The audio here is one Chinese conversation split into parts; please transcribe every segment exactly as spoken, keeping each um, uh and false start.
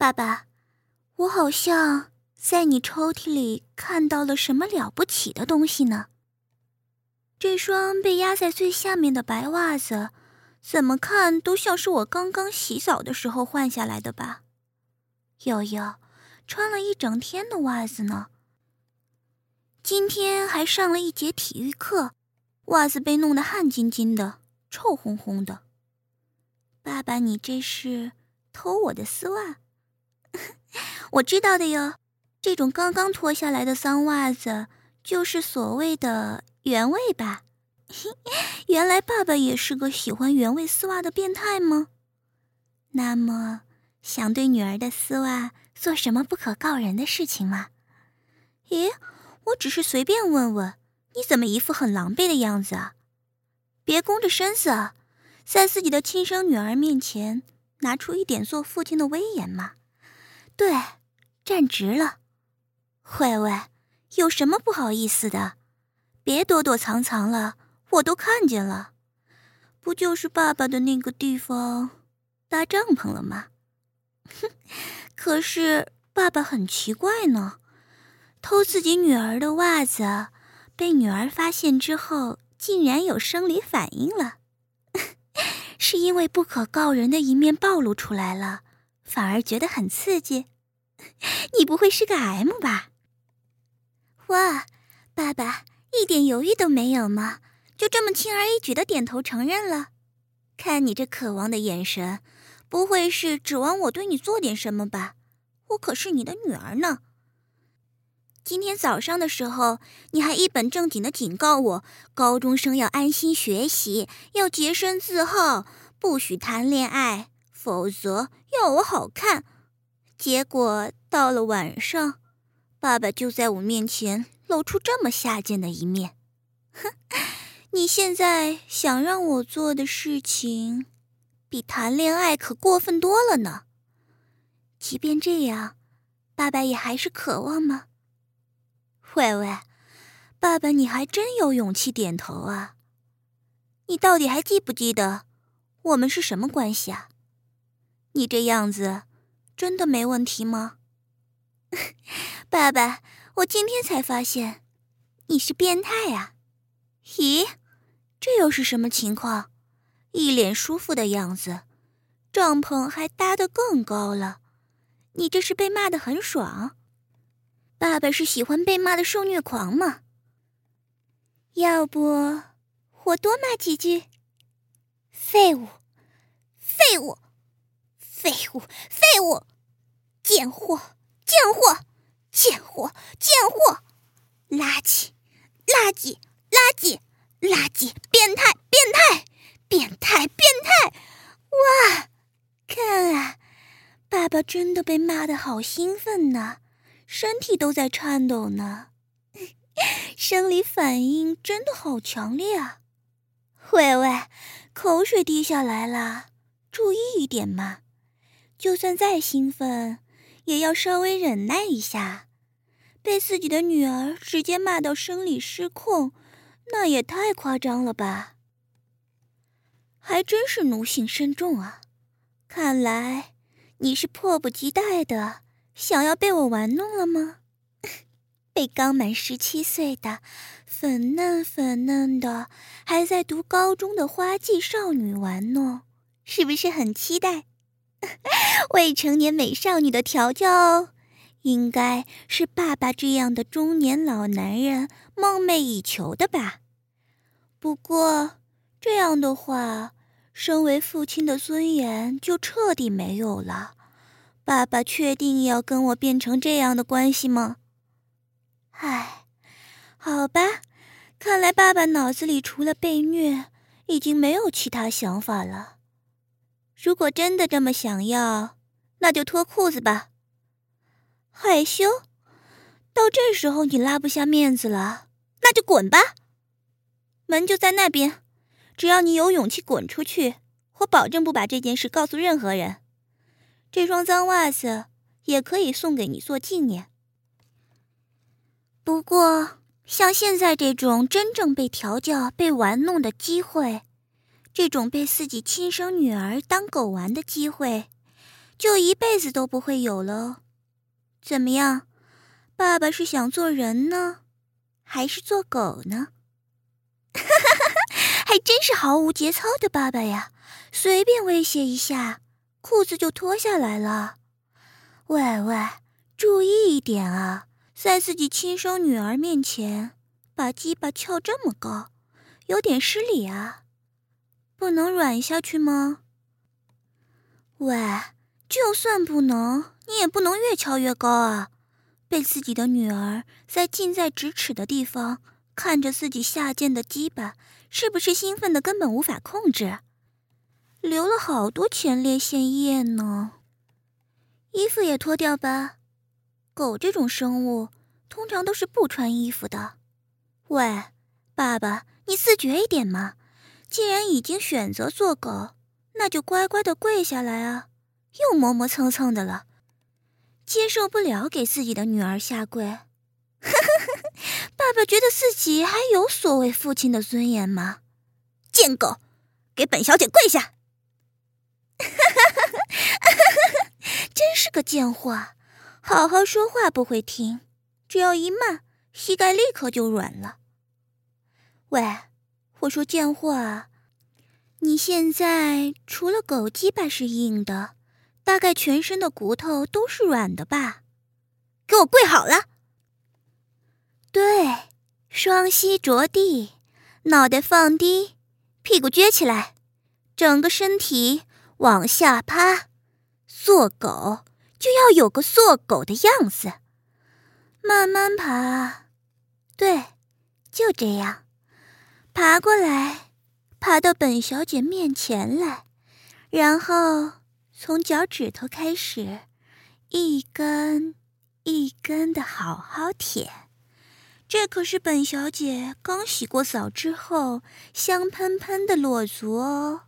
爸爸，我好像在你抽屉里看到了什么了不起的东西呢。这双被压在最下面的白袜子，怎么看都像是我刚刚洗澡的时候换下来的吧？有有，穿了一整天的袜子呢。今天还上了一节体育课，袜子被弄得汗津津的，臭烘烘的。爸爸，你这是偷我的丝袜？我知道的哟，这种刚刚脱下来的脏袜子，就是所谓的原味吧？原来爸爸也是个喜欢原味丝袜的变态吗？那么，想对女儿的丝袜做什么不可告人的事情吗？咦，我只是随便问问，你怎么一副很狼狈的样子啊？别弓着身子啊，在自己的亲生女儿面前拿出一点做父亲的威严嘛。对，站直了。慧慧，有什么不好意思的？别躲躲藏藏了，我都看见了。不就是爸爸的那个地方搭帐篷了吗？哼，可是爸爸很奇怪呢，偷自己女儿的袜子，被女儿发现之后，竟然有生理反应了。是因为不可告人的一面暴露出来了，反而觉得很刺激。你不会是个 M 吧？哇，爸爸一点犹豫都没有吗？就这么轻而易举地点头承认了。看你这渴望的眼神，不会是指望我对你做点什么吧？我可是你的女儿呢。今天早上的时候，你还一本正经地警告我，高中生要安心学习，要洁身自好，不许谈恋爱，否则要我好看。结果到了晚上，爸爸就在我面前露出这么下贱的一面。哼，你现在想让我做的事情，比谈恋爱可过分多了呢。即便这样，爸爸也还是渴望吗？慧慧，爸爸你还真有勇气点头啊。你到底还记不记得我们是什么关系啊？你这样子真的没问题吗？爸爸，我今天才发现你是变态啊。咦，这又是什么情况？一脸舒服的样子，帐篷还搭得更高了。你这是被骂得很爽？爸爸是喜欢被骂的受虐狂吗？要不我多骂几句？废物，废物，废物，废物，贱货，贱货，贱货，贱货，垃圾，垃圾，垃圾，垃圾，变态，变态，变态，变态！哇，看啊，爸爸真的被骂得好兴奋呢，身体都在颤抖呢，生理反应真的好强烈啊！慧慧，口水滴下来了，注意一点嘛，就算再兴奋，也要稍微忍耐一下。被自己的女儿直接骂到生理失控，那也太夸张了吧？还真是奴性深重啊！看来你是迫不及待的想要被我玩弄了吗？被刚满十七岁的粉嫩粉嫩的还在读高中的花季少女玩弄，是不是很期待？未成年美少女的调教哦，应该是爸爸这样的中年老男人梦寐以求的吧。不过这样的话，身为父亲的尊严就彻底没有了。爸爸确定要跟我变成这样的关系吗？唉，好吧，看来爸爸脑子里除了被虐，已经没有其他想法了。如果真的这么想要，那就脱裤子吧。害羞？到这时候你拉不下面子了，那就滚吧。门就在那边，只要你有勇气滚出去，我保证不把这件事告诉任何人。这双脏袜子也可以送给你做纪念。不过，像现在这种真正被调教、被玩弄的机会，这种被自己亲生女儿当狗玩的机会， 就一辈子都不会有了。怎么样，爸爸是想做人呢，还是做狗呢？还真是毫无节操的爸爸呀，随便威胁一下，裤子就脱下来了。喂喂，注意一点啊，在自己亲生女儿面前把鸡巴翘这么高，有点失礼啊，不能软下去吗？喂，就算不能，你也不能越翘越高啊，被自己的女儿在近在咫尺的地方看着自己下贱的鸡巴，是不是兴奋的根本无法控制，流了好多前列腺液呢？衣服也脱掉吧，狗这种生物通常都是不穿衣服的。喂，爸爸，你自觉一点嘛，既然已经选择做狗，那就乖乖的跪下来啊，又磨磨蹭蹭的了，接受不了给自己的女儿下跪。爸爸觉得自己还有所谓父亲的尊严吗？贱狗，给本小姐跪下！真是个贱货，好好说话不会听，只要一骂，膝盖立刻就软了。喂，我说贱货啊，你现在除了狗鸡巴是硬的，大概全身的骨头都是软的吧？给我跪好了！对，双膝着地，脑袋放低，屁股撅起来，整个身体往下趴。做狗就要有个做狗的样子，慢慢爬，对，就这样，爬过来，爬到本小姐面前来，然后从脚趾头开始，一根一根的好好舔。这可是本小姐刚洗过澡之后香喷喷的裸足哦。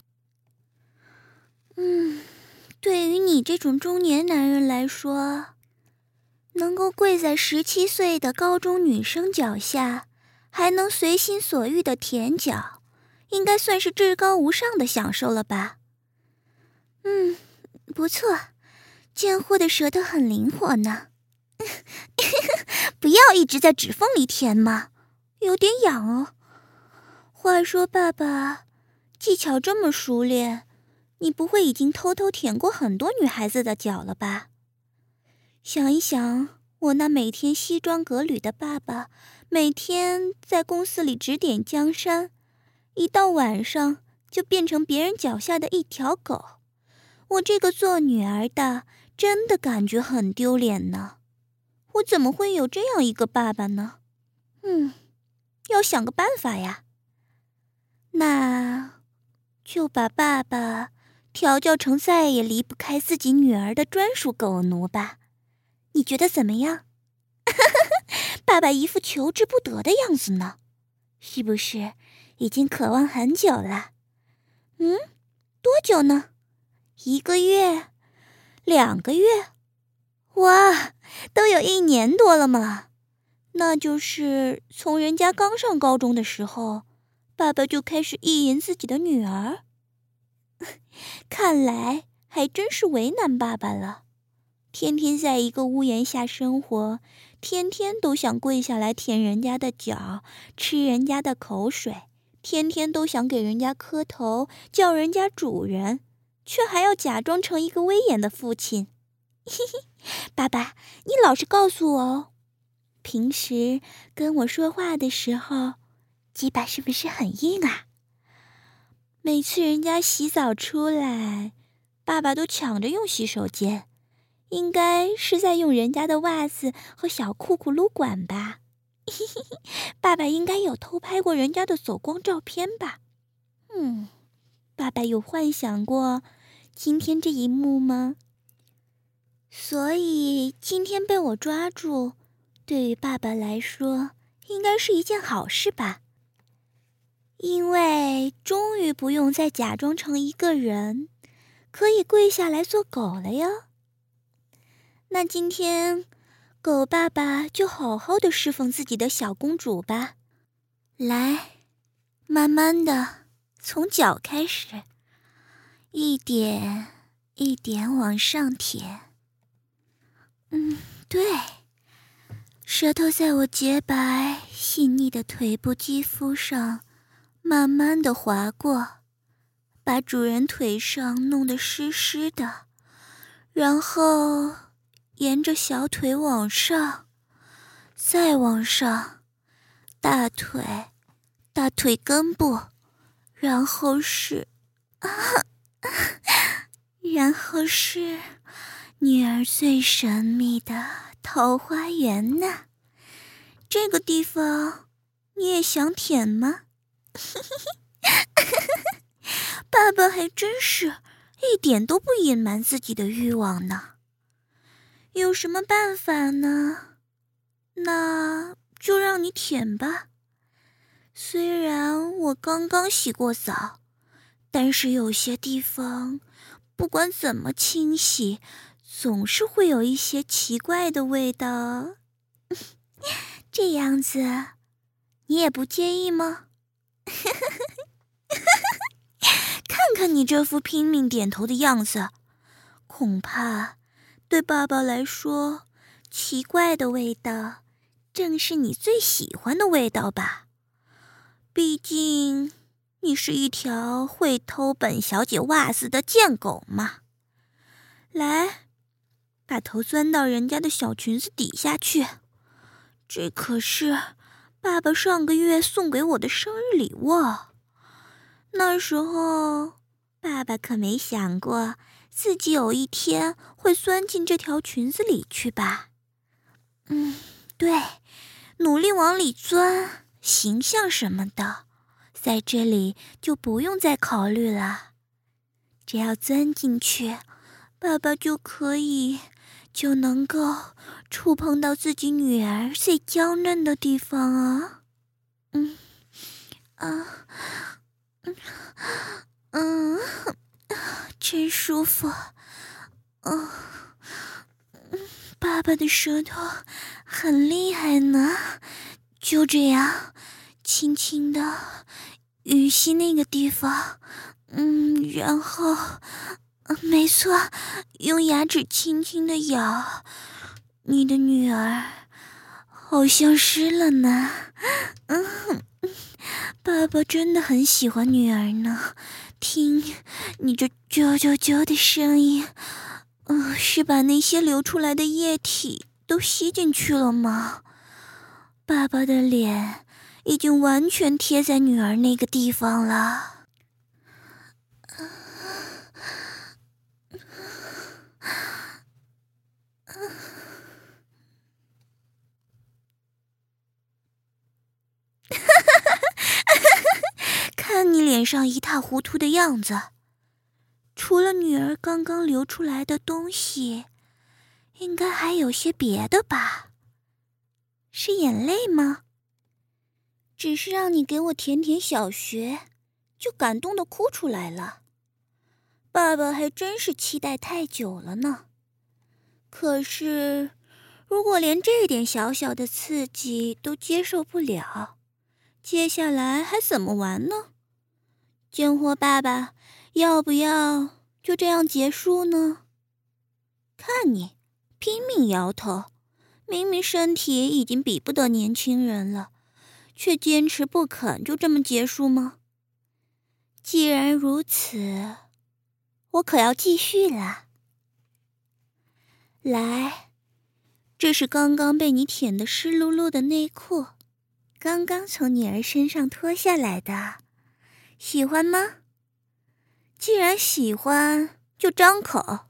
嗯，对于你这种中年男人来说，能够跪在十七岁的高中女生脚下，还能随心所欲的舔脚，应该算是至高无上的享受了吧？嗯，不错，贱货的舌头很灵活呢。不要一直在指缝里舔嘛，有点痒哦。话说爸爸，技巧这么熟练，你不会已经偷偷舔过很多女孩子的脚了吧？想一想，我那每天西装革履的爸爸，每天在公司里指点江山，一到晚上就变成别人脚下的一条狗，我这个做女儿的真的感觉很丢脸呢。我怎么会有这样一个爸爸呢？嗯，要想个办法呀。那就把爸爸调教成再也离不开自己女儿的专属狗奴吧。你觉得怎么样？爸爸一副求之不得的样子呢，是不是已经渴望很久了？嗯，多久呢？一个月？两个月？哇，都有一年多了嘛。那就是从人家刚上高中的时候，爸爸就开始意淫自己的女儿。看来还真是为难爸爸了，天天在一个屋檐下生活，天天都想跪下来舔人家的脚，吃人家的口水，天天都想给人家磕头，叫人家主人，却还要假装成一个威严的父亲。爸爸，你老实告诉我哦，平时跟我说话的时候，鸡巴是不是很硬啊？每次人家洗澡出来，爸爸都抢着用洗手间，应该是在用人家的袜子和小裤裤撸管吧。爸爸应该有偷拍过人家的走光照片吧。嗯，爸爸有幻想过今天这一幕吗？所以今天被我抓住，对于爸爸来说应该是一件好事吧。因为终于不用再假装成一个人，可以跪下来做狗了哟。那今天狗爸爸就好好的侍奉自己的小公主吧。来，慢慢的从脚开始，一点一点往上舔。嗯，对，舌头在我洁白细腻的腿部肌肤上慢慢的划过，把主人腿上弄得湿湿的，然后沿着小腿往上，再往上，大腿，大腿根部，然后是啊，然后是女儿最神秘的桃花源呢。这个地方你也想舔吗？爸爸还真是一点都不隐瞒自己的欲望呢。有什么办法呢？那就让你舔吧。虽然我刚刚洗过澡，但是有些地方不管怎么清洗，总是会有一些奇怪的味道。这样子你也不介意吗？看看你这副拼命点头的样子，恐怕对爸爸来说，奇怪的味道正是你最喜欢的味道吧。毕竟你是一条会偷本小姐袜子的贱狗嘛。来，把头钻到人家的小裙子底下去，这可是爸爸上个月送给我的生日礼物。那时候爸爸可没想过自己有一天会钻进这条裙子里去吧。嗯，对，努力往里钻，形象什么的在这里就不用再考虑了。只要钻进去，爸爸就可以就能够触碰到自己女儿最娇嫩的地方啊。嗯啊嗯嗯，真舒服。嗯，爸爸的舌头很厉害呢。就这样轻轻的吮吸那个地方，嗯，然后没错，用牙齿轻轻的咬。你的女儿好像湿了呢。嗯，爸爸真的很喜欢女儿呢。听你这啾啾啾的声音，嗯、呃，是把那些流出来的液体都吸进去了吗？爸爸的脸已经完全贴在女儿那个地方了。看你脸上一塌糊涂的样子，除了女儿刚刚流出来的东西，应该还有些别的吧？是眼泪吗？只是让你给我舔舔小穴，就感动的哭出来了。爸爸还真是期待太久了呢。可是，如果连这点小小的刺激都接受不了，接下来还怎么玩呢？贱货爸爸，要不要就这样结束呢？看你拼命摇头，明明身体已经比不得年轻人了，却坚持不肯就这么结束吗？既然如此，我可要继续了。来，这是刚刚被你舔得湿漉漉的内裤，刚刚从女儿身上脱下来的，喜欢吗？既然喜欢，就张口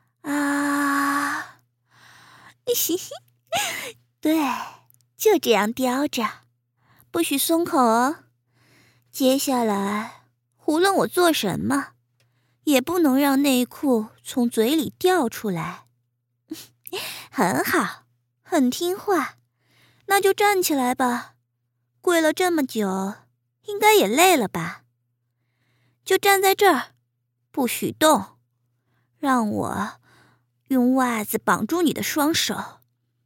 啊！嘻嘻，对，就这样叼着，不许松口哦。接下来，无论我做什么，也不能让内裤从嘴里掉出来。很好，很听话，那就站起来吧。跪了这么久，应该也累了吧？就站在这儿，不许动，让我用袜子绑住你的双手。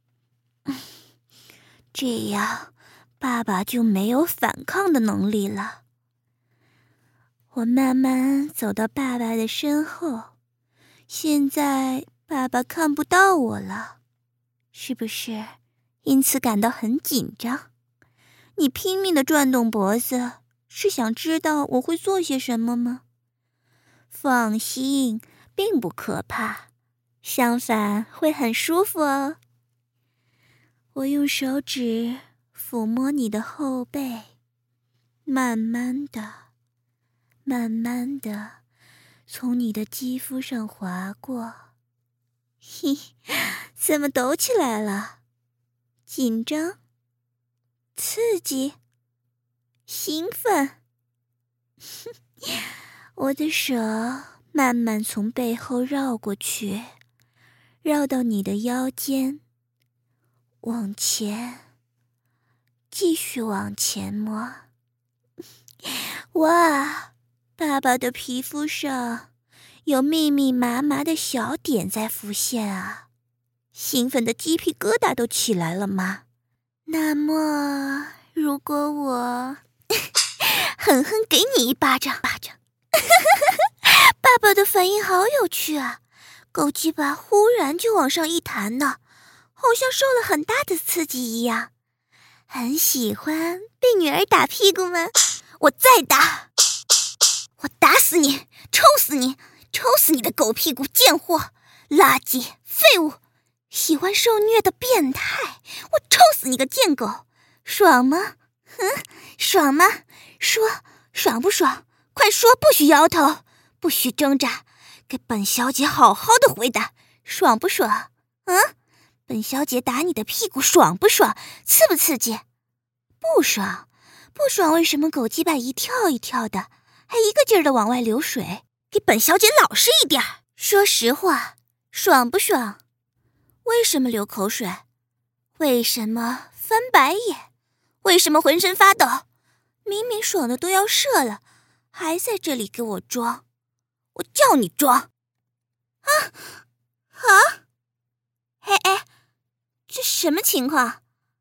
这样，爸爸就没有反抗的能力了。我慢慢走到爸爸的身后， 现在爸爸看不到我了，是不是因此感到很紧张？你拼命地转动脖子，是想知道我会做些什么吗？放心，并不可怕，相反会很舒服哦。我用手指抚摸你的后背，慢慢的、慢慢的从你的肌肤上划过。嘿，怎么抖起来了？紧张？刺激？兴奋？我的手慢慢从背后绕过去，绕到你的腰间，往前，继续往前摸。哇，爸爸的皮肤上有密密麻麻的小点在浮现啊，兴奋的鸡皮疙瘩都起来了吗？那么，如果我狠狠给你一巴掌，巴掌，爸爸的反应好有趣啊，狗鸡巴忽然就往上一弹呢，好像受了很大的刺激一样。很喜欢被女儿打屁股吗？我再打，我打死你，抽死你，抽死你的狗屁股贱货，垃圾废物，喜欢受虐的变态，我抽死你个贱狗，爽吗？哼，爽吗？说，爽不爽？快说，不许摇头，不许挣扎，给本小姐好好的回答，爽不爽？嗯，本小姐打你的屁股爽不爽？刺不刺激？不爽，不爽，为什么狗鸡巴一跳一跳的，还一个劲儿的往外流水？给本小姐老实一点，说实话，爽不爽？为什么流口水？为什么翻白眼？为什么浑身发抖？明明爽的都要射了，还在这里给我装？我叫你装！啊啊！嘿哎，这什么情况？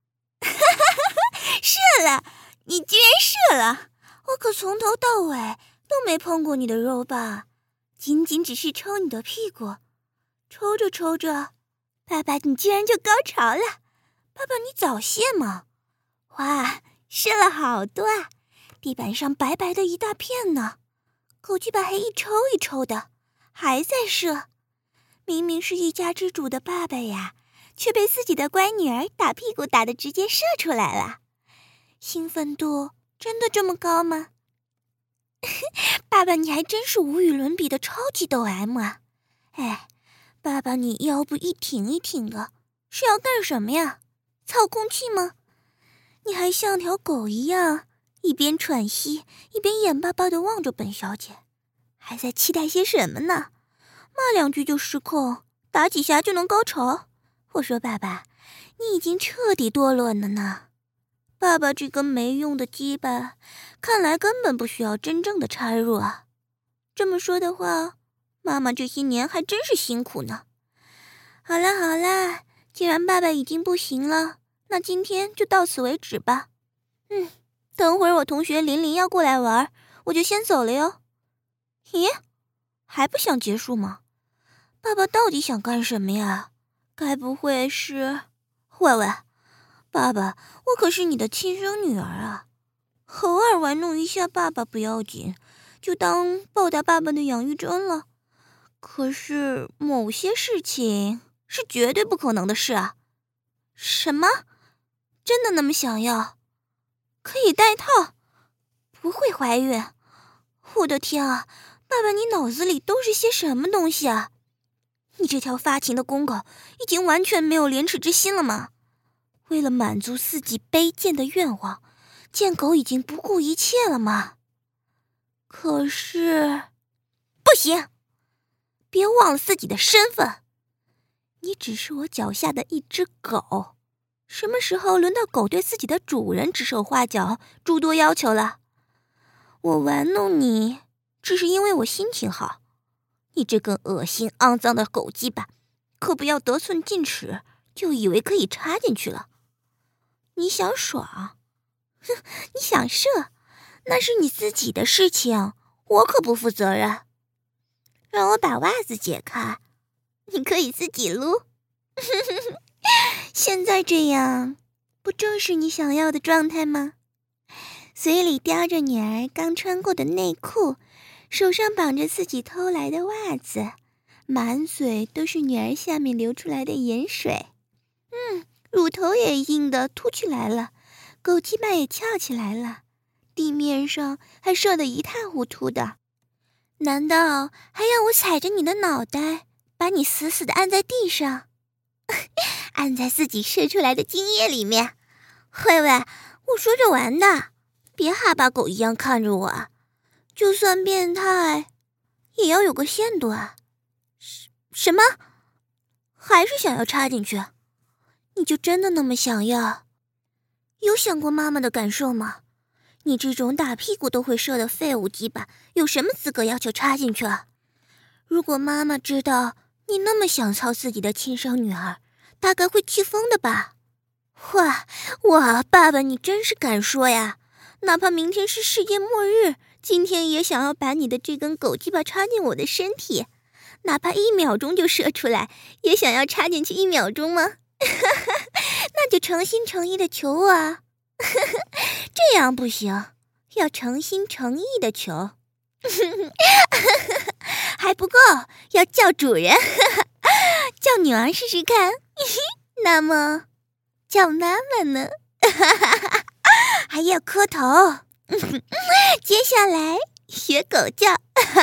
射了！你居然射了！我可从头到尾都没碰过你的肉吧，仅仅只是抽你的屁股，抽着抽着，爸爸你居然就高潮了！爸爸你早泄吗？哇，射了好多啊！地板上白白的一大片呢，狗鸡巴还一抽一抽的，还在射。明明是一家之主的爸爸呀，却被自己的乖女儿打屁股打得直接射出来了。兴奋度真的这么高吗？爸爸你还真是无与伦比的超级抖 M 啊！哎，爸爸你腰部一挺一挺的，是要干什么呀？操空气吗？你还像条狗一样，一边喘息一边眼巴巴地望着本小姐，还在期待些什么呢？骂两句就失控，打几下就能高潮？我说爸爸，你已经彻底堕落了呢。爸爸这根没用的鸡巴，看来根本不需要真正的插入啊。这么说的话，妈妈这些年还真是辛苦呢。好啦好啦，既然爸爸已经不行了，那今天就到此为止吧。嗯，等会儿我同学琳琳要过来玩，我就先走了哟。咦，还不想结束吗？爸爸到底想干什么呀？该不会是……喂喂，爸爸，我可是你的亲生女儿啊，偶尔玩弄一下爸爸不要紧，就当报答爸爸的养育之恩了。可是某些事情是绝对不可能的事啊。什么？真的那么想要？可以戴套？不会怀孕？我的天啊，爸爸你脑子里都是些什么东西啊？你这条发情的公狗已经完全没有廉耻之心了吗？为了满足自己卑贱的愿望，贱狗已经不顾一切了吗？可是不行，别忘了自己的身份，你只是我脚下的一只狗，什么时候轮到狗对自己的主人指手画脚诸多要求了？我玩弄你只是因为我心情好，你这根恶心肮脏的狗鸡巴可不要得寸进尺就以为可以插进去了。你想爽？哼，你想射？那是你自己的事情，我可不负责任。 让我把袜子解开，你可以自己撸。现在这样，不正是你想要的状态吗？嘴里叼着女儿刚穿过的内裤，手上绑着自己偷来的袜子，满嘴都是女儿下面流出来的盐水。嗯，乳头也硬得凸起来了，狗鸡巴也翘起来了，地面上还射得一塌糊涂的。难道还要我踩着你的脑袋，把你死死地按在地上，按在自己射出来的精液里面？慧慧，我说着玩的，别哈巴狗一样看着我，就算变态，也要有个限度啊！什么？还是想要插进去？你就真的那么想要？有想过妈妈的感受吗？你这种打屁股都会射的废物鸡巴，有什么资格要求插进去啊？如果妈妈知道你那么想操自己的亲生女儿，大概会气疯的吧？哇哇，爸爸你真是敢说呀！哪怕明天是世界末日，今天也想要把你的这根狗鸡巴插进我的身体，哪怕一秒钟就射出来，也想要插进去一秒钟吗？那就诚心诚意的求我啊！这样不行，要诚心诚意的求。还不够，要叫主人，叫女儿试试看。那么叫妈妈呢？还要磕头。接下来学狗叫。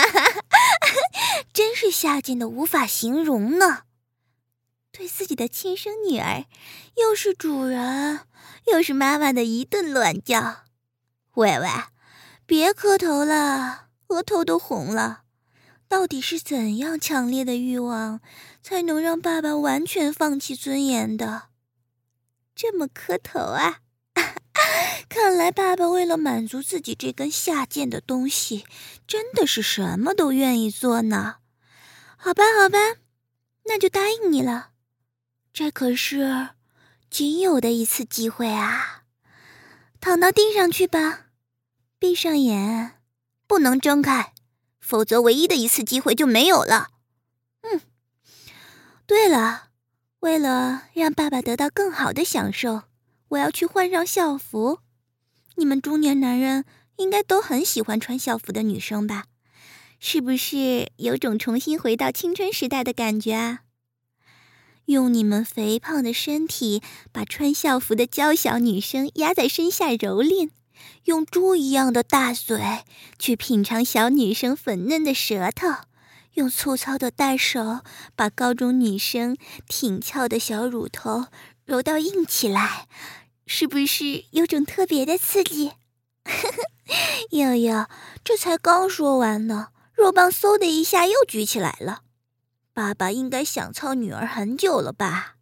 真是下贱的无法形容呢。对自己的亲生女儿，又是主人又是妈妈的一顿乱叫。喂喂，别磕头了，额头都红了。到底是怎样强烈的欲望，才能让爸爸完全放弃尊严的？这么磕头啊？看来爸爸为了满足自己这根下贱的东西，真的是什么都愿意做呢。好吧好吧，那就答应你了。这可是仅有的一次机会啊！躺到地上去吧，闭上眼，不能睁开，否则唯一的一次机会就没有了。嗯，对了，为了让爸爸得到更好的享受，我要去换上校服。你们中年男人应该都很喜欢穿校服的女生吧？是不是有种重新回到青春时代的感觉啊？用你们肥胖的身体把穿校服的娇小女生压在身下蹂躏，用猪一样的大嘴去品尝小女生粉嫩的舌头，用粗糙的大手把高中女生挺翘的小乳头揉到硬起来，是不是有种特别的刺激？悠悠，这才刚说完呢，肉棒嗖的一下又举起来了。爸爸应该想操女儿很久了吧？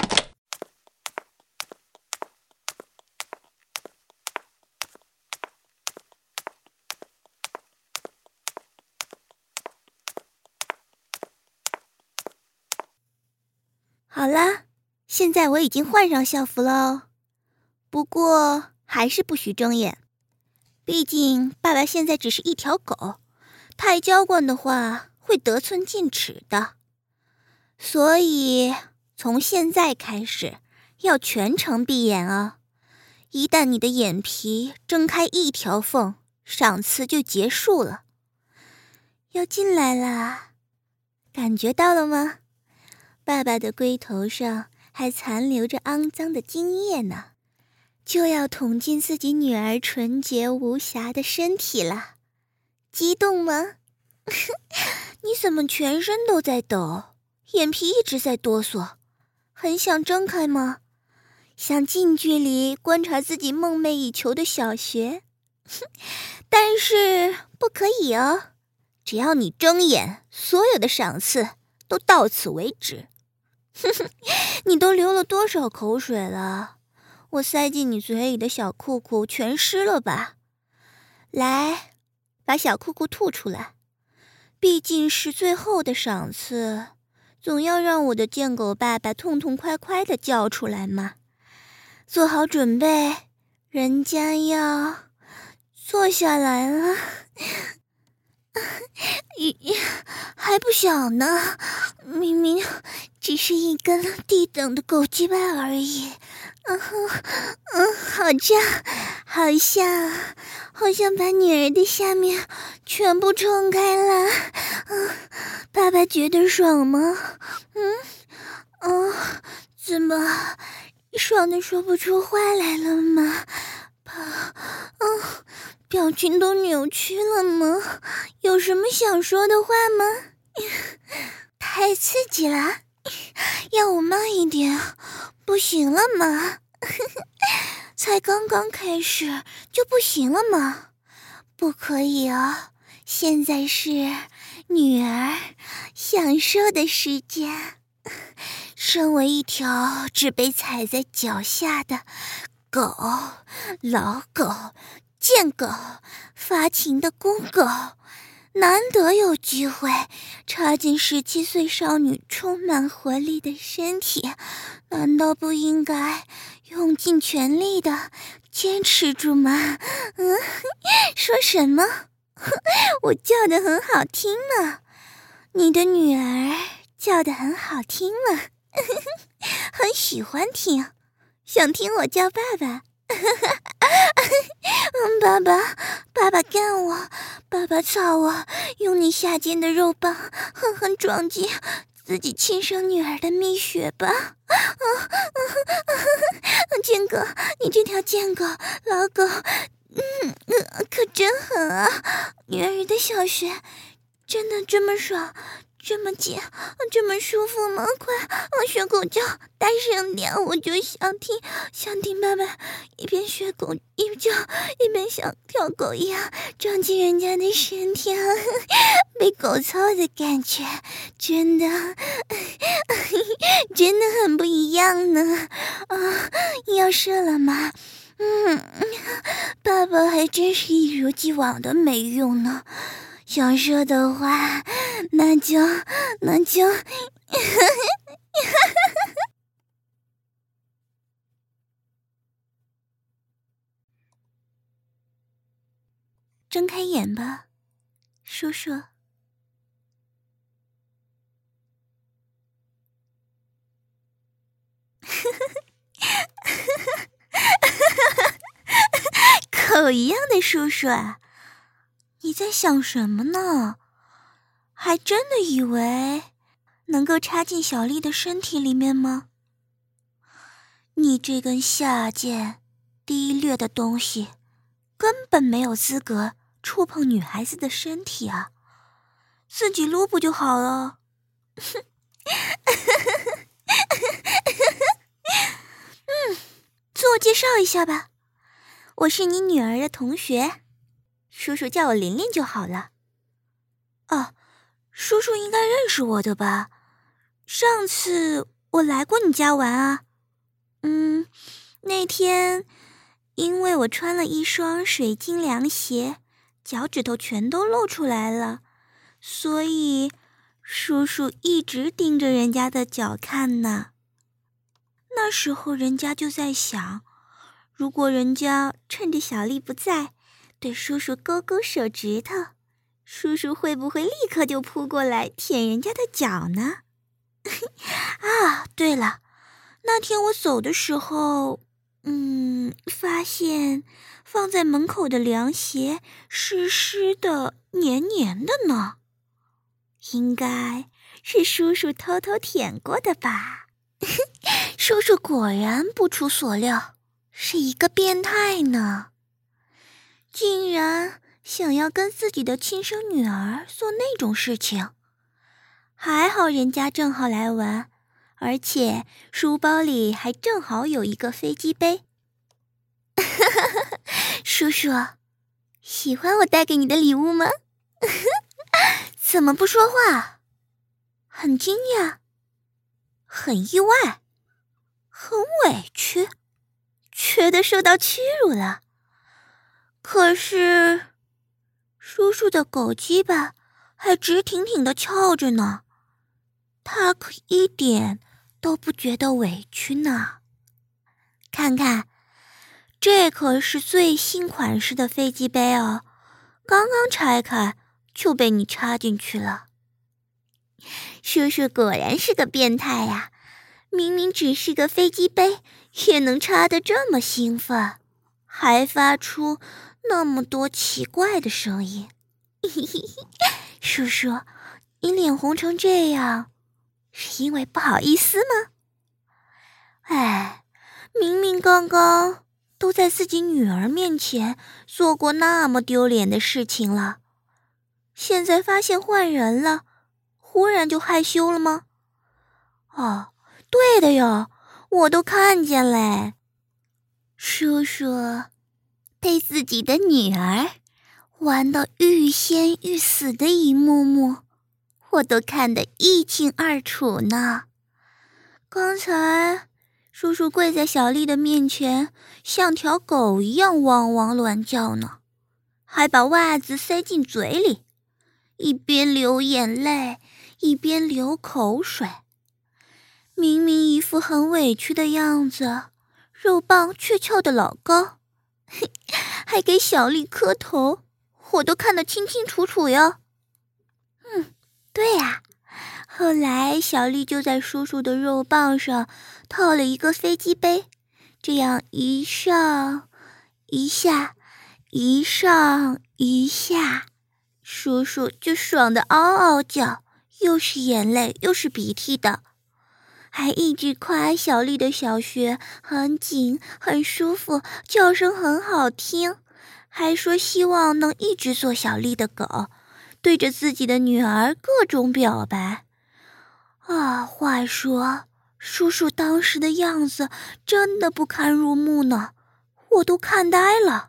好啦，现在我已经换上校服了哦，不过还是不许睁眼，毕竟爸爸现在只是一条狗，太娇惯的话会得寸进尺的。所以从现在开始要全程闭眼哦，一旦你的眼皮睁开一条缝，赏赐就结束了。要进来啦，感觉到了吗？爸爸的龟头上还残留着肮脏的精液呢，就要捅进自己女儿纯洁无瑕的身体了。激动吗？你怎么全身都在抖？眼皮一直在哆嗦，很想睁开吗？想近距离观察自己梦寐以求的小学？但是不可以哦，只要你睁眼，所有的赏赐都到此为止。你都流了多少口水了？我塞进你嘴里的小裤裤全湿了吧？来，把小裤裤吐出来，毕竟是最后的赏赐，总要让我的贱狗爸爸痛痛快快地叫出来嘛。做好准备，人家要坐下来了。 还不小呢，明明只是一根低等的狗鸡巴而已。嗯哼，嗯，好胀，好像，好像把女儿的下面全部冲开了。嗯，爸爸觉得爽吗？嗯，嗯，怎么爽的说不出话来了吗？爸，嗯，表情都扭曲了吗？有什么想说的话吗？太刺激了，要我慢一点不行了吗？才刚刚开始就不行了吗？不可以哦，现在是女儿享受的时间。身为一条只被踩在脚下的狗，老狗，贱狗，发情的公狗，难得有机会插进十七岁少女充满活力的身体，难道不应该用尽全力的坚持住吗？嗯，说什么？我叫得很好听嘛，你的女儿叫得很好听嘛，很喜欢听，想听我叫爸爸。嗯，爸爸，爸爸干我，爸爸操我，用你下贱的肉棒狠狠撞击自己亲生女儿的蜜穴吧！啊啊啊！贱狗，你这条贱狗，老狗，嗯，呃、可真狠啊！女儿的小穴真的这么爽？这么紧，这么舒服吗？快，我学狗叫，大声点，我就想听，想听爸爸一边学狗一叫，一边像跳狗一样撞击人家的身体，被狗操的感觉，真的，真的很不一样呢。啊，要射了吗？嗯，爸爸还真是一如既往的没用呢。想说的话，那就那就睁开眼吧，叔叔。狗一样的叔叔啊，你在想什么呢？还真的以为能够插进小丽的身体里面吗？你这根下贱低劣的东西，根本没有资格触碰女孩子的身体啊，自己撸不就好了？嗯，自我介绍一下吧，我是你女儿的同学，叔叔叫我琳琳就好了。哦，叔叔应该认识我的吧？上次我来过你家玩啊。嗯，那天因为我穿了一双水晶凉鞋，脚趾头全都露出来了，所以叔叔一直盯着人家的脚看呢。那时候人家就在想，如果人家趁着小丽不在，对叔叔勾勾手指头，叔叔会不会立刻就扑过来舔人家的脚呢？啊，对了，那天我走的时候，嗯，发现放在门口的凉鞋湿湿的、黏黏的呢，应该是叔叔偷偷舔过的吧？叔叔果然不出所料，是一个变态呢，竟然想要跟自己的亲生女儿做那种事情。还好人家正好来玩，而且书包里还正好有一个飞机杯。叔叔，喜欢我带给你的礼物吗？怎么不说话？很惊讶，很意外，很委屈，觉得受到屈辱了。可是叔叔的狗鸡巴还直挺挺地翘着呢，他可一点都不觉得委屈呢。看看，这可是最新款式的飞机杯哦，刚刚拆开就被你插进去了。叔叔果然是个变态呀，明明只是个飞机杯，也能插得这么兴奋，还发出那么多奇怪的声音。叔叔，你脸红成这样，是因为不好意思吗？哎，明明刚刚都在自己女儿面前做过那么丢脸的事情了，现在发现换人了，忽然就害羞了吗？哦，对的哟，我都看见嘞。叔叔被自己的女儿玩到欲仙欲死的一幕幕，我都看得一清二楚呢。刚才叔叔跪在小丽的面前，像条狗一样汪汪乱叫呢，还把袜子塞进嘴里，一边流眼泪一边流口水，明明一副很委屈的样子，肉棒却翘得老高，还给小丽磕头，我都看得清清楚楚哟。嗯，对呀、啊，后来小丽就在叔叔的肉棒上套了一个飞机杯，这样一上一下，一上一下，叔叔就爽得嗷嗷叫，又是眼泪又是鼻涕的，还一直夸小丽的小穴很紧很舒服，叫声很好听，还说希望能一直做小丽的狗，对着自己的女儿各种表白。啊，话说叔叔当时的样子真的不堪入目呢，我都看呆了。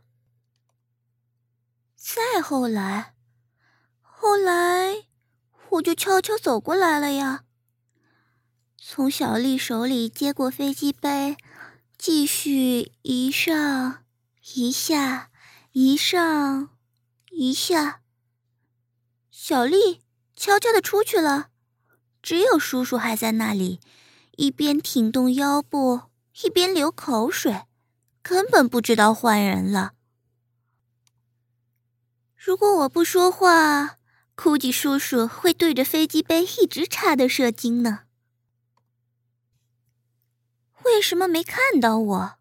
再后来后来我就悄悄走过来了呀，从小丽手里接过飞机杯，继续一上一下，一上一下。小丽悄悄地出去了，只有叔叔还在那里，一边挺动腰部，一边流口水，根本不知道换人了。如果我不说话，估计叔叔会对着飞机杯一直插的射精呢。为什么没看到我？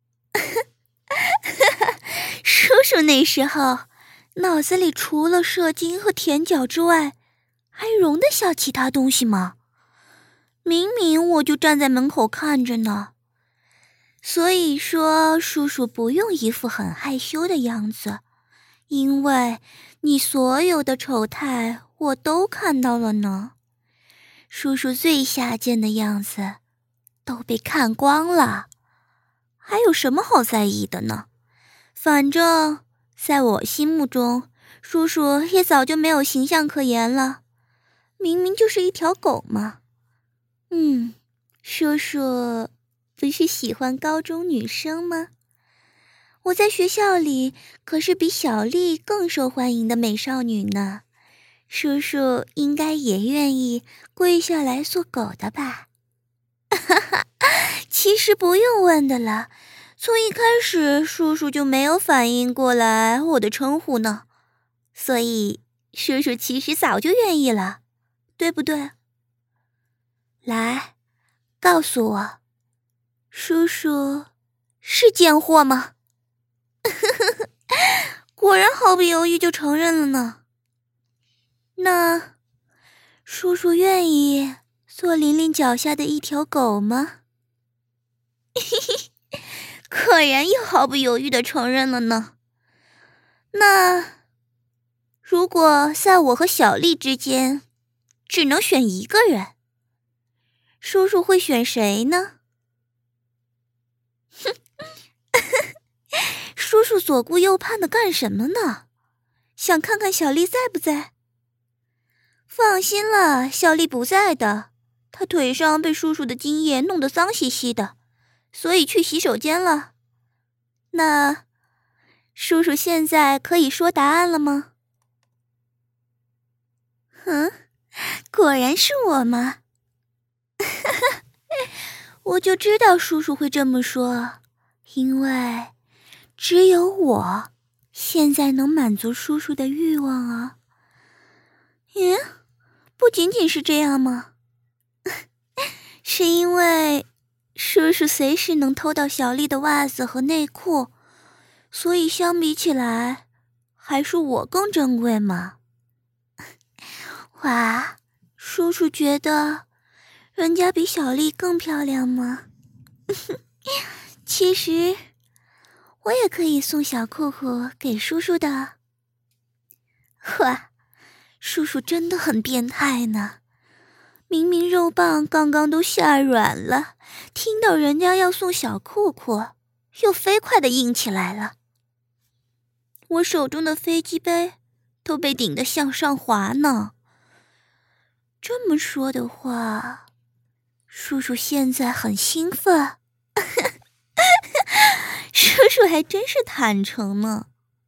叔叔那时候脑子里除了射精和舔脚之外，还容得下其他东西吗？明明我就站在门口看着呢。所以说叔叔不用一副很害羞的样子，因为你所有的丑态我都看到了呢。叔叔最下贱的样子都被看光了，还有什么好在意的呢？反正在我心目中，叔叔也早就没有形象可言了，明明就是一条狗嘛。嗯，叔叔不是喜欢高中女生吗？我在学校里可是比小丽更受欢迎的美少女呢，叔叔应该也愿意跪下来做狗的吧？其实不用问的了，从一开始叔叔就没有反应过来我的称呼呢，所以叔叔其实早就愿意了，对不对？来，告诉我，叔叔是贱货吗？果然毫不犹豫就承认了呢。那叔叔愿意做琳琳脚下的一条狗吗？果然又毫不犹豫地承认了呢。那如果在我和小丽之间只能选一个人，叔叔会选谁呢？哼，叔叔左顾右盼的干什么呢？想看看小丽在不在？放心了，小丽不在的，她腿上被叔叔的精液弄得脏兮兮的，所以去洗手间了。那叔叔现在可以说答案了吗？嗯，果然是我吗？我就知道叔叔会这么说，因为只有我现在能满足叔叔的欲望啊。 嗯，不仅仅是这样吗？是因为叔叔随时能偷到小丽的袜子和内裤，所以相比起来，还是我更珍贵吗？哇，叔叔觉得人家比小丽更漂亮吗？其实我也可以送小裤裤给叔叔的。哇，叔叔真的很变态呢，明明肉棒刚刚都下软了，听到人家要送小裤裤，又飞快地硬起来了。我手中的飞机杯都被顶得向上滑呢。这么说的话，叔叔现在很兴奋。叔叔还真是坦诚呢。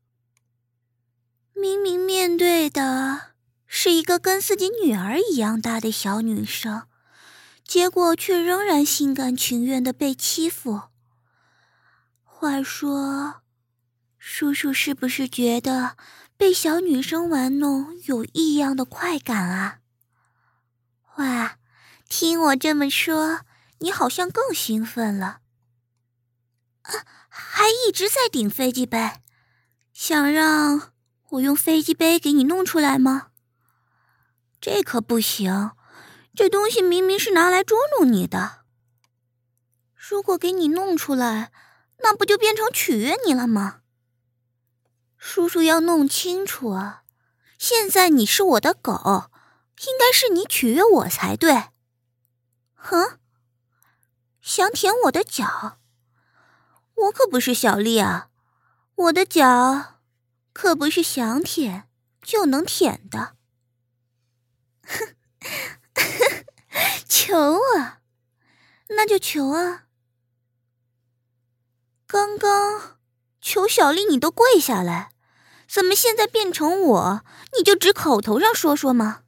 明明面对的是一个跟自己女儿一样大的小女生，结果却仍然心甘情愿地被欺负。话说，叔叔是不是觉得被小女生玩弄有异样的快感啊？哇，听我这么说，你好像更兴奋了。啊，还一直在顶飞机杯，想让我用飞机杯给你弄出来吗？这可不行，这东西明明是拿来捉弄你的。如果给你弄出来，那不就变成取悦你了吗？叔叔要弄清楚啊，现在你是我的狗，应该是你取悦我才对。哼，想舔我的脚？我可不是小丽啊，我的脚可不是想舔就能舔的。求啊，那就求啊。刚刚求小丽你都跪下来，怎么现在变成我，你就只口头上说说吗？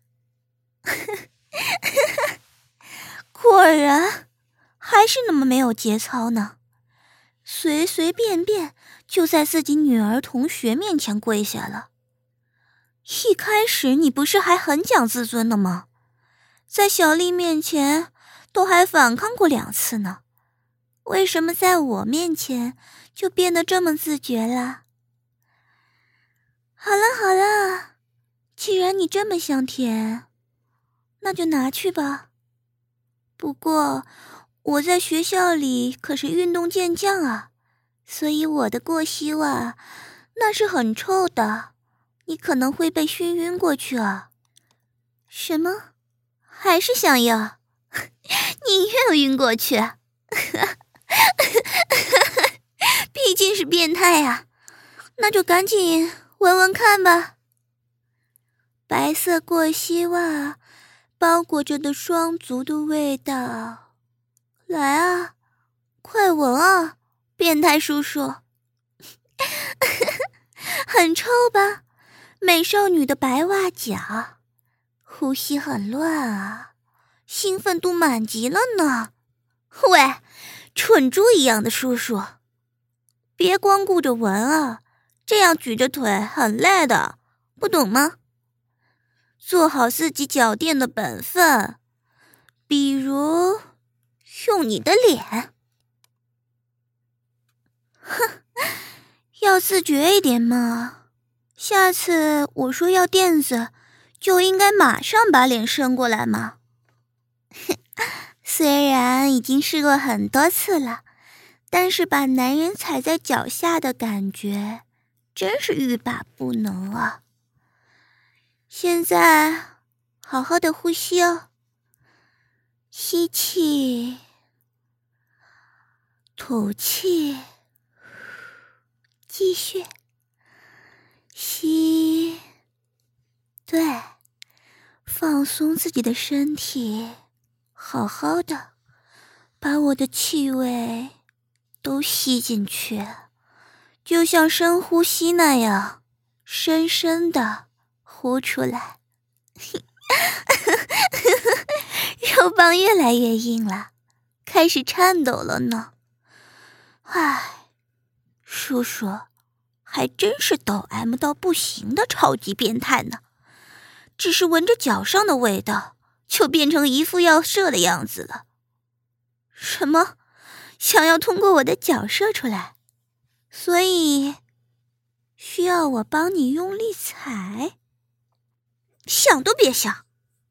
果然还是那么没有节操呢，随随便便就在自己女儿同学面前跪下了。一开始你不是还很讲自尊的吗？在小丽面前都还反抗过两次呢，为什么在我面前就变得这么自觉了？好了好了，既然你这么想舔，那就拿去吧。不过我在学校里可是运动健将啊，所以我的过膝袜那是很臭的，你可能会被熏晕过去啊。什么？还是想要？宁愿晕过去。毕竟是变态啊，那就赶紧闻闻看吧。白色过膝袜包裹着的双足的味道，来啊，快闻啊，变态叔叔。很臭吧？美少女的白袜脚，呼吸很乱啊，兴奋度满级了呢。喂，蠢猪一样的叔叔，别光顾着闻啊，这样举着腿很累的，不懂吗？做好自己脚垫的本分，比如用你的脸。哼，要自觉一点嘛，下次我说要垫子，就应该马上把脸伸过来嘛。虽然已经试过很多次了，但是把男人踩在脚下的感觉真是欲罢不能啊。现在好好的呼吸哦，吸气，吐气，继续吸，对，放松自己的身体，好好的把我的气味都吸进去，就像深呼吸那样，深深的呼出来。肉棒越来越硬了，开始颤抖了呢。唉，叔叔还真是抖 M 到不行的超级变态呢， 只是闻着脚上的味道，就变成一副要射的样子了。什么？想要通过我的脚射出来？所以需要我帮你用力踩？想都别想！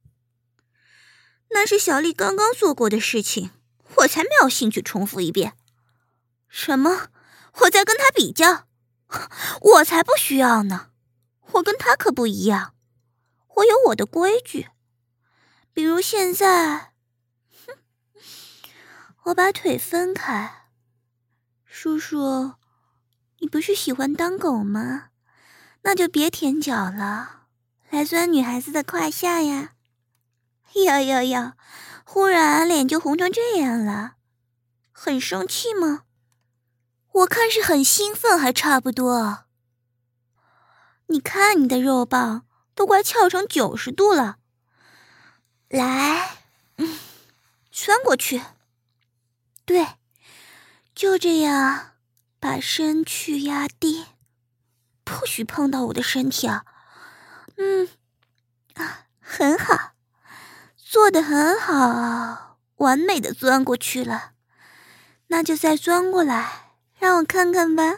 那是小丽刚刚做过的事情，我才没有兴趣重复一遍。什么？我在跟他比较？我才不需要呢！我跟他可不一样，我有我的规矩。比如现在，哼，我把腿分开。叔叔，你不是喜欢当狗吗？那就别舔脚了，来钻女孩子的胯下呀！哟哟哟，忽然脸就红成这样了，很生气吗？我看是很兴奋，还差不多。你看你的肉棒都快翘成九十度了，来，嗯，钻过去。对，就这样，把身躯压低，不许碰到我的身体啊！嗯，啊，很好，做得很好，完美的钻过去了。那就再钻过来，让我看看吧。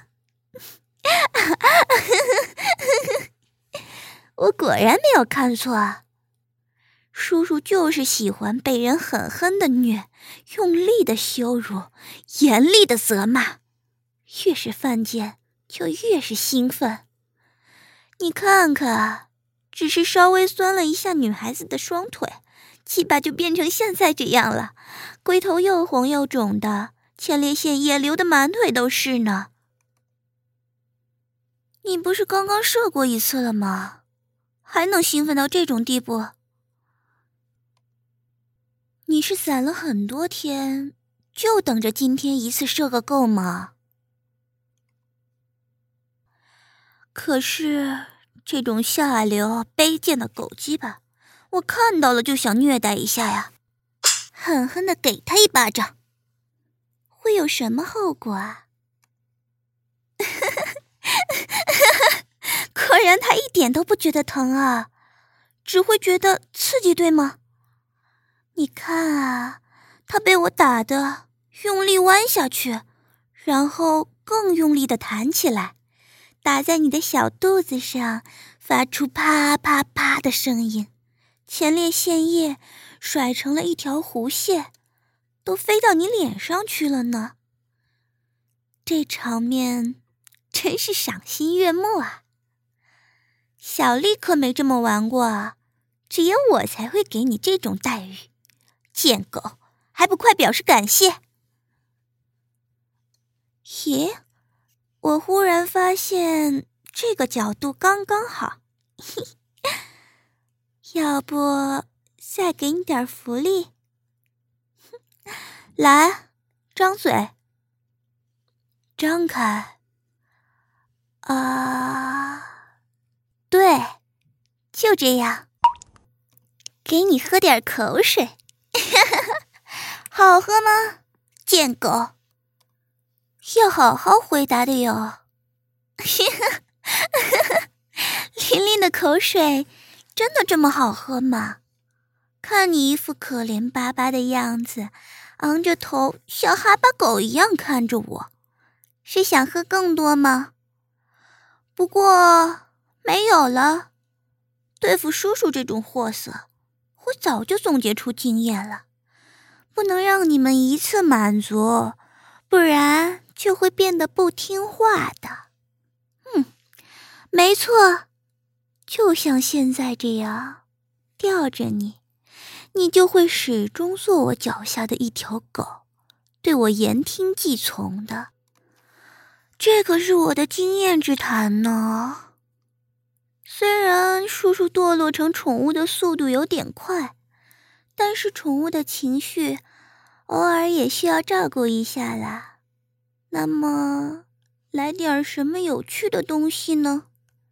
我果然没有看错啊！叔叔就是喜欢被人狠狠的虐，用力的羞辱，严厉的责骂，越是犯贱就越是兴奋。你看看，只是稍微酸了一下女孩子的双腿，鸡巴就变成现在这样了，龟头又红又肿的，前列腺液流得满腿都是呢。你不是刚刚射过一次了吗？还能兴奋到这种地步？你是攒了很多天，就等着今天一次射个够吗？可是这种下流卑贱的狗鸡巴，我看到了就想虐待一下呀，狠狠地给他一巴掌。会有什么后果啊？果然他一点都不觉得疼啊，只会觉得刺激，对吗？你看啊，他被我打得用力弯下去，然后更用力地弹起来，打在你的小肚子上，发出啪啪啪的声音，前列腺液甩成了一条弧线，都飞到你脸上去了呢。这场面真是赏心悦目啊！小丽可没这么玩过啊，只有我才会给你这种待遇。贱狗，还不快表示感谢！咦，我忽然发现这个角度刚刚好，要不再给你点福利？来，张嘴，张开。啊，对，就这样，给你喝点口水。好喝吗，贱狗？要好好回答的哟。琳琳的口水真的这么好喝吗？看你一副可怜巴巴的样子，昂着头像哈巴狗一样看着我，是想喝更多吗？不过没有了，对付叔叔这种货色，我早就总结出经验了，不能让你们一次满足，不然就会变得不听话的。嗯，没错，就像现在这样，吊着你，你就会始终做我脚下的一条狗，对我言听计从的。这可是我的经验之谈呢。虽然叔叔堕落成宠物的速度有点快，但是宠物的情绪偶尔也需要照顾一下啦。那么，来点什么有趣的东西呢？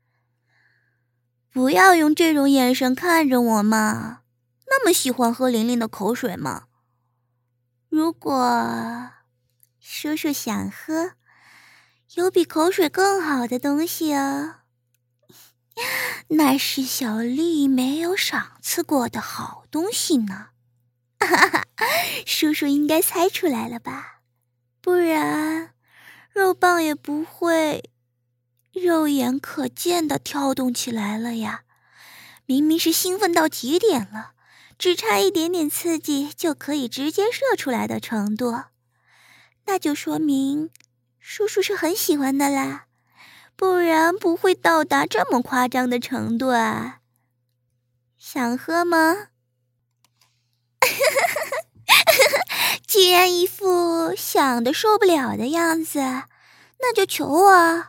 不要用这种眼神看着我嘛，那么喜欢喝琳琳的口水吗？如果叔叔想喝，有比口水更好的东西哦。 那是小丽没有赏赐过的好东西呢。哈哈，叔叔应该猜出来了吧？不然肉棒也不会肉眼可见的跳动起来了呀。明明是兴奋到极点了，只差一点点刺激就可以直接射出来的程度，那就说明叔叔是很喜欢的啦，不然不会到达这么夸张的程度啊。想喝吗？既然一副想的受不了的样子，那就求我。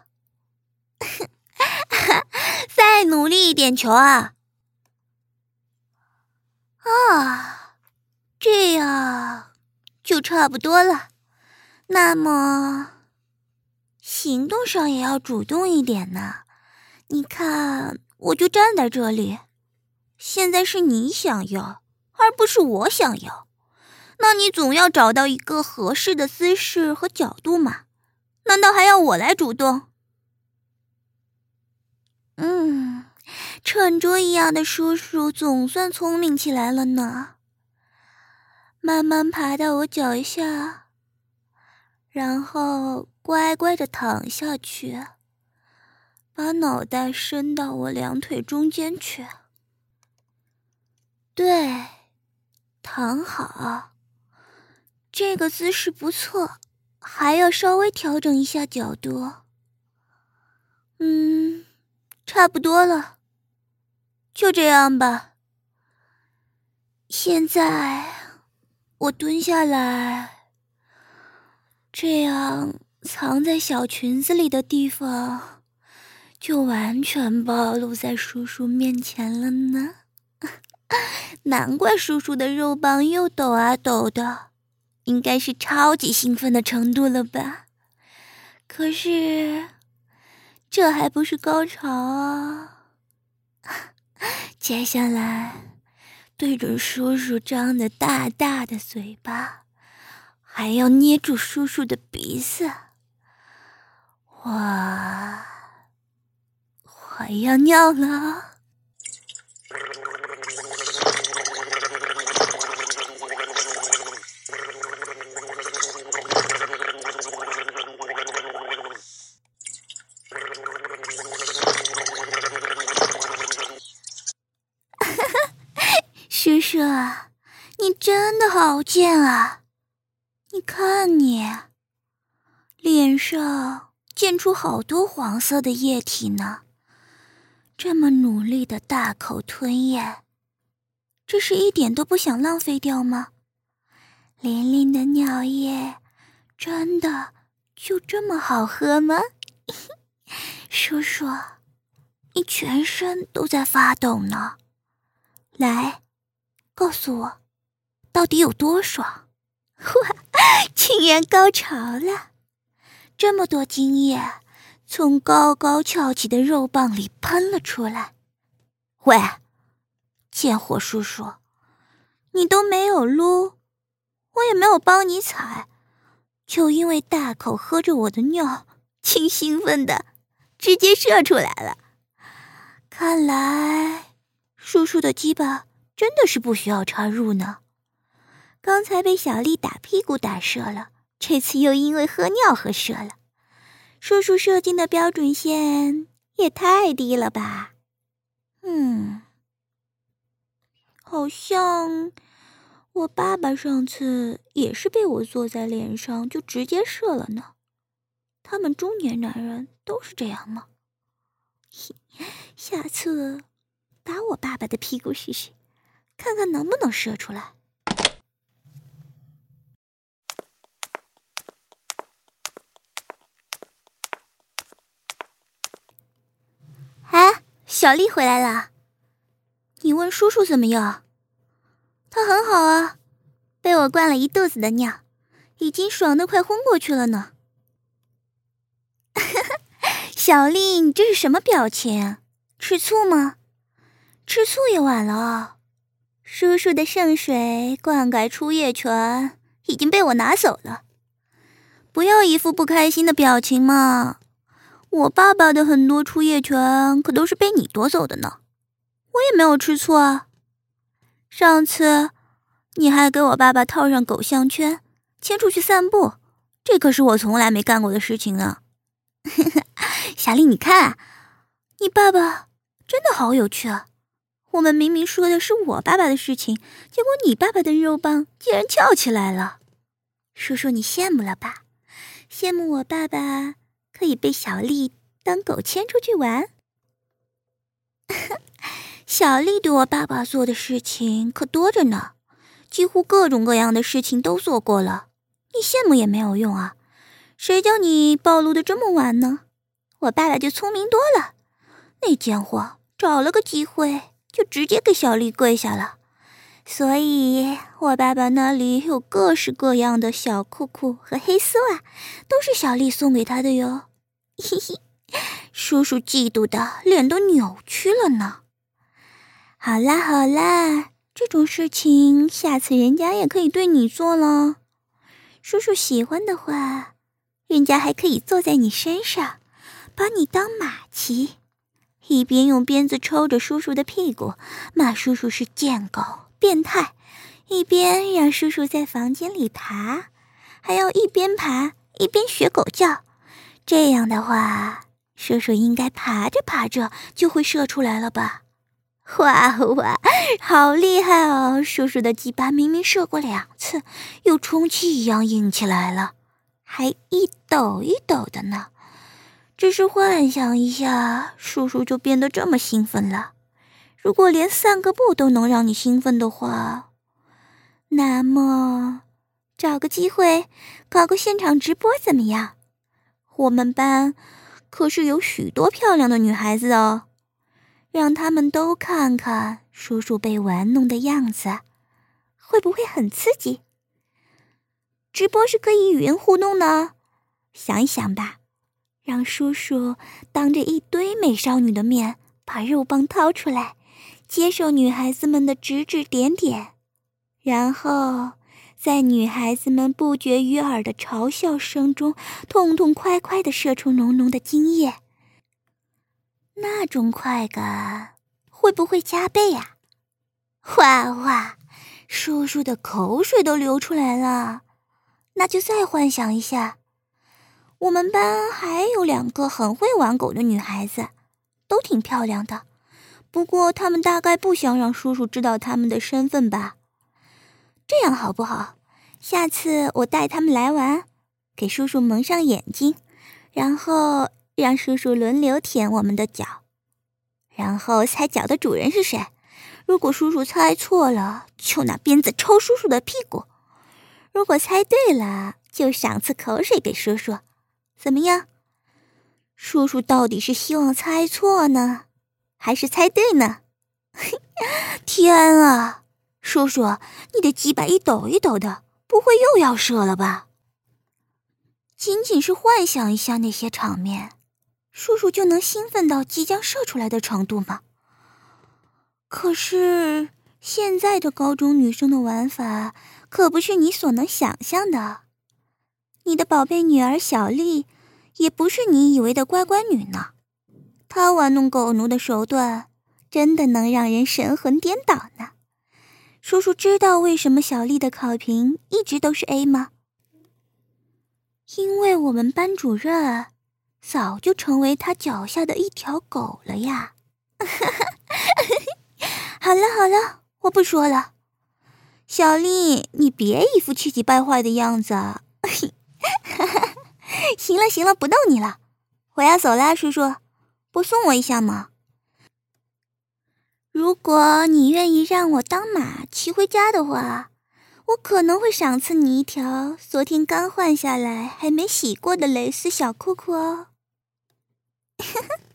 再努力一点求啊！啊，这样就差不多了。那么行动上也要主动一点呢。你看，我就站在这里，现在是你想要，而不是我想要。那你总要找到一个合适的姿势和角度嘛，难道还要我来主动？嗯，蠢猪一样的叔叔总算聪明起来了呢。慢慢爬到我脚下，然后乖乖地躺下去，把脑袋伸到我两腿中间去。对，躺好。这个姿势不错，还要稍微调整一下角度。嗯，差不多了，就这样吧。现在我蹲下来，这样藏在小裙子里的地方就完全暴露在叔叔面前了呢。难怪叔叔的肉棒又抖啊抖的，应该是超级兴奋的程度了吧。可是这还不是高潮啊！接下来对准叔叔张着大大的嘴巴，还要捏住叔叔的鼻子。哇，我要尿了！叔叔，你真的好贱啊！你看你，脸上溅出好多黄色的液体呢，这么努力的大口吞咽，这是一点都不想浪费掉吗？琳琳的尿液真的就这么好喝吗？叔叔，你全身都在发抖呢，来，告诉我，到底有多爽？哇，竟然高潮了！这么多精液从高高翘起的肉棒里喷了出来。喂，贱货叔叔，你都没有撸，我也没有帮你踩，就因为大口喝着我的尿，竟兴奋的直接射出来了。看来叔叔的鸡巴真的是不需要插入呢。刚才被小丽打屁股打射了，这次又因为喝尿喝射了。叔叔射精的标准线也太低了吧？嗯，好像我爸爸上次也是被我坐在脸上就直接射了呢。他们中年男人都是这样吗？下次打我爸爸的屁股试试，看看能不能射出来。哎，小丽回来了。你问叔叔怎么样？他很好啊，被我灌了一肚子的尿，已经爽得快昏过去了呢。小丽，你这是什么表情？吃醋吗？吃醋也晚了啊！叔叔的圣水灌溉出液泉已经被我拿走了，不要一副不开心的表情嘛。 我爸爸的很多出夜权可都是被你夺走的呢，我也没有吃醋啊。上次你还给我爸爸套上狗项圈，牵出去散步，这可是我从来没干过的事情呢。小丽，你看，你爸爸真的好有趣啊。我们明明说的是我爸爸的事情，结果你爸爸的肉棒竟然翘起来了。叔叔，你羡慕了吧？羡慕我爸爸可以被小丽当狗牵出去玩。小丽对我爸爸做的事情可多着呢，几乎各种各样的事情都做过了。你羡慕也没有用啊，谁叫你暴露的这么晚呢？我爸爸就聪明多了，那贱货找了个机会就直接给小丽跪下了。所以我爸爸那里有各式各样的小裤裤和黑丝袜，都是小丽送给他的哟。嘿嘿，叔叔嫉妒的脸都扭曲了呢。好啦好啦，这种事情下次人家也可以对你做了。叔叔喜欢的话，人家还可以坐在你身上，把你当马骑，一边用鞭子抽着叔叔的屁股，骂叔叔是贱狗变态，一边让叔叔在房间里爬，还要一边爬一边学狗叫。这样的话，叔叔应该爬着爬着就会射出来了吧？哇哇，好厉害哦！叔叔的鸡巴明明射过两次，又充气一样硬起来了，还一抖一抖的呢。只是幻想一下，叔叔就变得这么兴奋了。如果连散个步都能让你兴奋的话，那么找个机会搞个现场直播怎么样？我们班可是有许多漂亮的女孩子哦，让他们都看看叔叔被玩弄的样子，会不会很刺激？直播是可以语音互动的，想一想吧，让叔叔当着一堆美少女的面把肉棒掏出来，接受女孩子们的指指点点，然后在女孩子们不绝于耳的嘲笑声中，痛痛快快地射出浓浓的精液。那种快感会不会加倍啊？哇哇，叔叔的口水都流出来了。那就再幻想一下，我们班还有两个很会玩狗的女孩子，都挺漂亮的，不过她们大概不想让叔叔知道她们的身份吧。这样好不好？下次我带她们来玩，给叔叔蒙上眼睛，然后让叔叔轮流舔我们的脚，然后猜脚的主人是谁。如果叔叔猜错了，就拿鞭子抽叔叔的屁股；如果猜对了，就赏赐口水给叔叔。怎么样？叔叔到底是希望猜错呢，还是猜对呢？天啊，叔叔，你的鸡巴一抖一抖的，不会又要射了吧？仅仅是幻想一下那些场面，叔叔就能兴奋到即将射出来的程度吗？可是现在的高中女生的玩法可不是你所能想象的。你的宝贝女儿小丽也不是你以为的乖乖女呢，她玩弄狗奴的手段真的能让人神魂颠倒呢。叔叔知道为什么小丽的考评一直都是 A 吗？因为我们班主任早就成为她脚下的一条狗了呀。好了好了，我不说了。小丽，你别一副气急败坏的样子。行了行了，不逗你了，我要走啦，叔叔，不送我一下吗？如果你愿意让我当马骑回家的话，我可能会赏赐你一条昨天刚换下来还没洗过的蕾丝小裤裤哦。